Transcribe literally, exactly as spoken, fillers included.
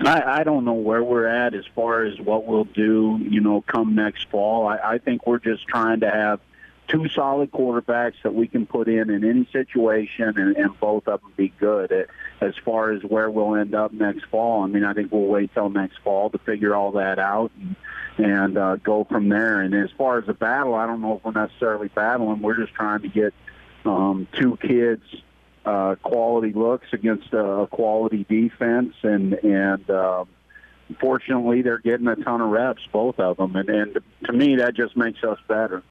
I, I don't know where we're at as far as what we'll do, you know, come next fall. I, I think we're just trying to have two solid quarterbacks that we can put in in any situation, and, and both of them be good. It, as far as where we'll end up next fall, I mean, I think we'll wait till next fall to figure all that out and, and uh, go from there. And as far as the battle, I don't know if we're necessarily battling. We're just trying to get um, two kids uh, quality looks against a quality defense, and and uh, fortunately, they're getting a ton of reps, both of them. And, and to me, that just makes us better.